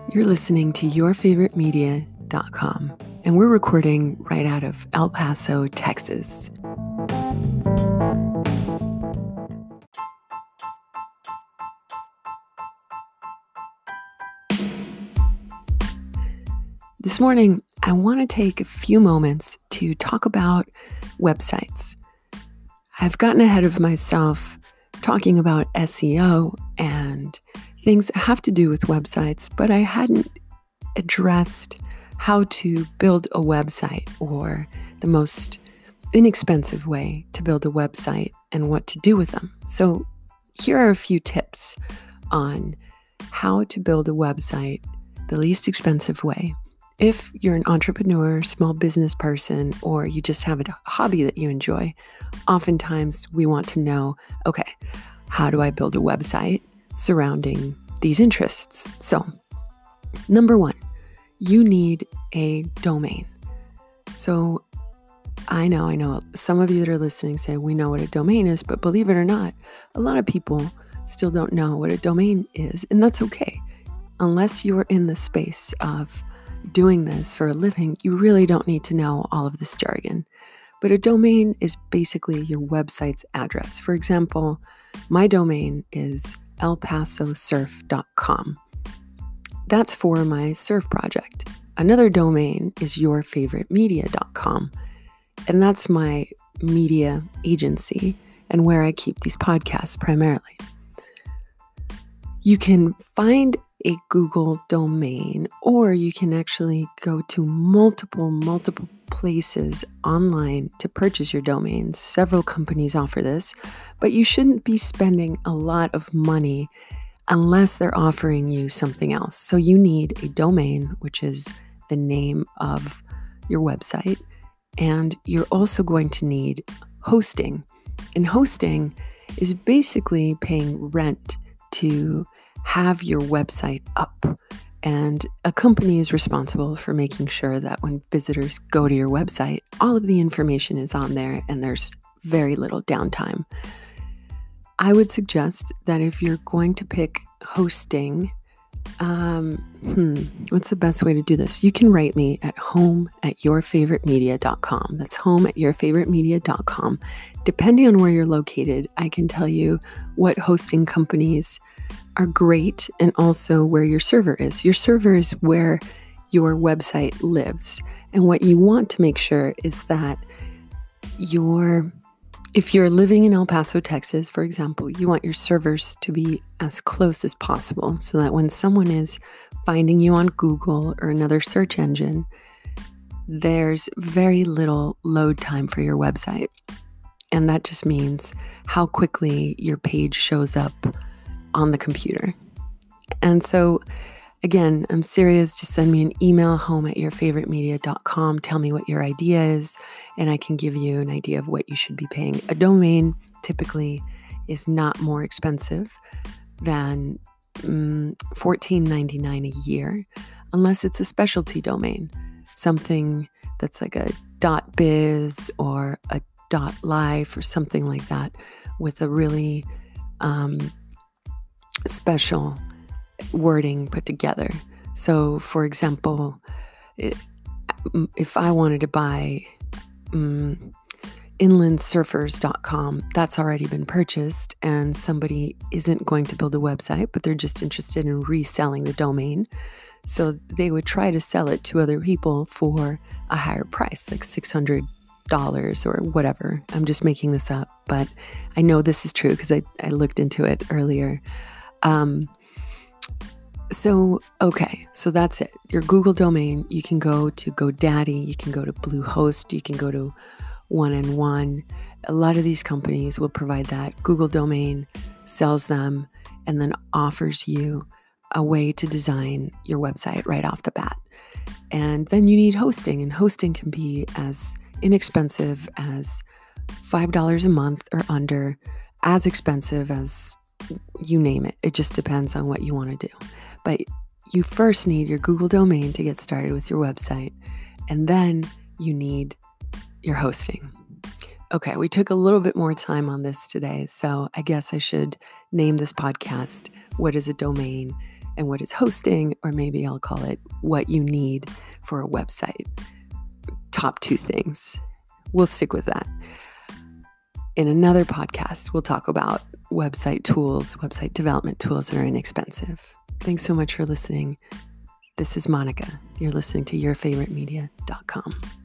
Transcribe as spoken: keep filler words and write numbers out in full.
You're listening to your favorite media dot com, and we're recording right out of El Paso, Texas. This morning, I want to take a few moments to talk about websites. I've gotten ahead of myself talking about S E O and things that have to do with websites, but I hadn't addressed how to build a website or the most inexpensive way to build a website and what to do with them. So here are a few tips on how to build a website the least expensive way. If you're an entrepreneur, small business person, or you just have a hobby that you enjoy, oftentimes we want to know, okay, how do I build a website surrounding these interests? So, number one, you need a domain. So, I know, I know some of you that are listening say, we know what a domain is, but believe it or not, a lot of people still don't know what a domain is, and that's okay. Unless you're in the space of doing this for a living, you really don't need to know all of this jargon. But a domain is basically your website's address. For example, my domain is el paso surf dot com. That's for my surf project. Another domain is your favorite media dot com. And that's my media agency and where I keep these podcasts primarily. You can find a Google domain, or you can actually go to multiple, multiple places online to purchase your domains. Several companies offer this, but you shouldn't be spending a lot of money unless they're offering you something else. So you need a domain, which is the name of your website, and you're also going to need hosting. And hosting is basically paying rent to have your website up. And a company is responsible for making sure that when visitors go to your website, all of the information is on there and there's very little downtime. I would suggest that if you're going to pick hosting, um, hmm, what's the best way to do this? You can write me at home at your favorite media dot com. That's home at your favorite media dot com. Depending on where you're located, I can tell you what hosting companies are great and also where your server is. Your server is where your website lives. And what you want to make sure is that your, if you're living in El Paso, Texas, for example, you want your servers to be as close as possible so that when someone is finding you on Google or another search engine, there's very little load time for your website. And that just means how quickly your page shows up on the computer. And so, again, I'm serious. Just send me an email, home at your favorite media dot com. Tell me what your idea is, and I can give you an idea of what you should be paying. A domain typically is not more expensive than um, fourteen ninety-nine a year, unless it's a specialty domain, something that's like a .biz or a .life or something like that with a really um, special wording put together. So, for example, if I wanted to buy um, inland surfers dot com, that's already been purchased, and somebody isn't going to build a website, but they're just interested in reselling the domain. So they would try to sell it to other people for a higher price, like six hundred dollars or whatever. I'm just making this up, but I know this is true because I, I looked into it earlier. Um, so, okay, so that's it. Your Google domain, you can go to GoDaddy, you can go to Bluehost, you can go to One and One. A lot of these companies will provide that. Google domain sells them and then offers you a way to design your website right off the bat. And then you need hosting, and hosting can be as inexpensive as five dollars a month or under, as expensive as you name it. It just depends on what you want to do. But you first need your Google domain to get started with your website, and then you need your hosting. Okay, we took a little bit more time on this today, so I guess I should name this podcast, What is a Domain? and what is hosting, or maybe I'll call it what you need for a website. Top two things. We'll stick with that. In another podcast, we'll talk about website tools, website development tools that are inexpensive. Thanks so much for listening. This is Monica. You're listening to your favorite media dot com.